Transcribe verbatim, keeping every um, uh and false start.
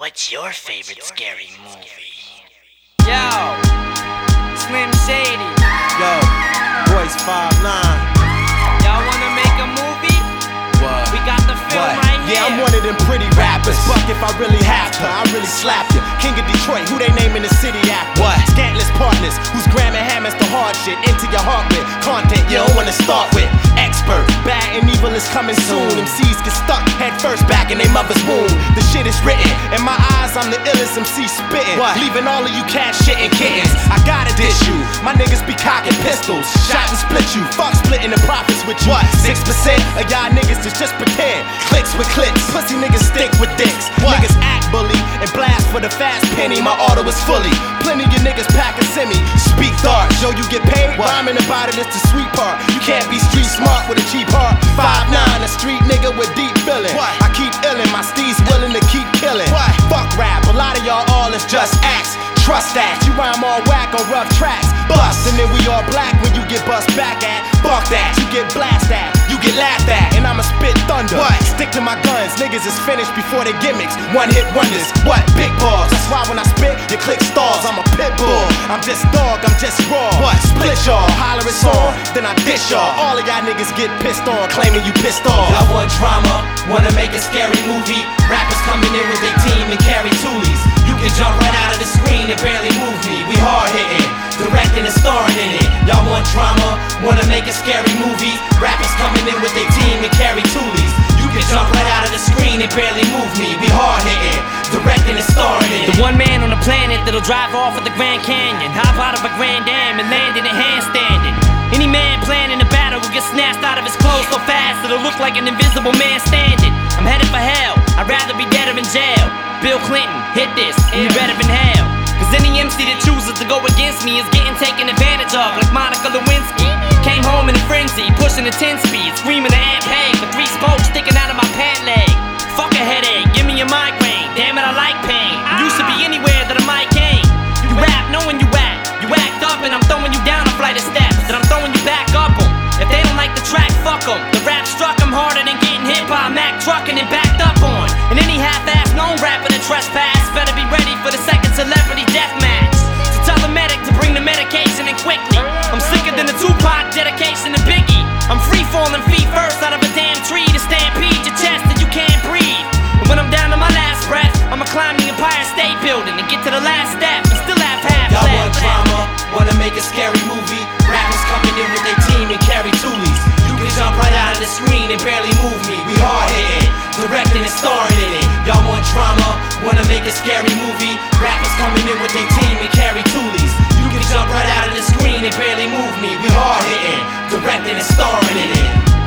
What's your favorite scary movie? Yo, Slim Shady. Yo, Boys five nine. Y'all wanna make a movie? What? We got the film What? right here. Yeah, I'm one of them pretty rappers. Fuck if I really have to, I really slap you. King of Detroit, who they name in the city after? What? Scantless partners, who's gramming hammers the hard shit into your heart with content you don't wanna start with. Expert, bad and evil is coming soon. M Cs get stuck head first back in their mother's womb. The shit is written, in my eyes I'm the illest M C spitting. What? Leaving all of you cat shitting kittens. I gotta dish you, my niggas be cocking pistols. Shot and split you, fuck splitting the profits with you. What? six percent of y'all niggas is just pretend. Clicks with clicks, pussy niggas stick with dicks. What? Niggas act bully and blast for the fast penny. My auto is fully. Plenty of niggas pack a semi. Speak dark, show you get paid. Rhyming about it is the sweet part. You can't be street smart with a cheap heart. five nine, a street nigga with deep feeling. What? I keep illin', my steeds willing to keep killing. What? Fuck rap, a lot of y'all all is just acts. Trust that, you rhyme all whack on rough tracks. Bust, and then we all black when you get bust back at. Fuck that, you get blasted at, you get laughed at, and I'ma spit thunder. What? Stick to my guns, niggas is finished before they gimmicks. One hit wonders, what? Big balls, that's why when I spit, your click stalls. I'm a pit bull, I'm just dog, I'm just raw. What? Split y'all, holler it's on, then I dish y'all. All of y'all niggas get pissed on, claiming you pissed off. Y'all want drama, wanna make a scary movie. Rappers coming in with their team and carry toolies. You can jump right out of the screen and barely move me. We hard hitting, directing and starring in it. Y'all want drama, wanna make a scary movie. Rappers coming in with their team and carry toolies. You can jump right out of the screen and barely move me. We hard hitting, directing and starring in it. The one man on the planet that'll drive off of the Grand Canyon, hop out of a Grand Dam and land in a handstanding. Any man planning a battle will get snatched out of his clothes so fast it'll look like an invisible man standing. I'm headed for hell, I'd rather be dead or in jail. Bill Clinton, hit this, and you better inhale. Cause any M C that chooses to go against me is getting taken advantage of, like Monica Lewinsky. Came home in a frenzy, pushing a ten speed, screaming at Aunt Peg with three spokes sticking out of my pant leg. Fuck a headache, give me a migraine, damn it I like pain. You used to be anywhere that I might gain. You rap knowing you act, you act up and I'm throwing you down a flight of steps, then I'm throwing you back up 'em. If they don't like the track, fuck 'em. The rap struck 'em harder than getting hit by a Mack truck and then backed up on. And any half-ass known rapper that trespass better be ready for the second celebrity death match. So tell the medic to bring the medication in quickly. I'm sicker than the Tupac dedication to Biggie. I'm free falling feet first out of a damn tree to stampede your chest and you can't breathe. And when I'm down to my last breath, I'ma climb the Empire State Building and get to the last step and still have half Y'all left. want drama, wanna make a scary movie. Rappers coming in with their team and carry toolies. You can jump right out of the screen and barely move me. We hard hitting, directing and starring in it. Y'all want drama, wanna make a scary movie. Rappers coming in with their team and carry toolies. You can jump right out of the screen and barely move me. We hard hitting, directing and starring in it.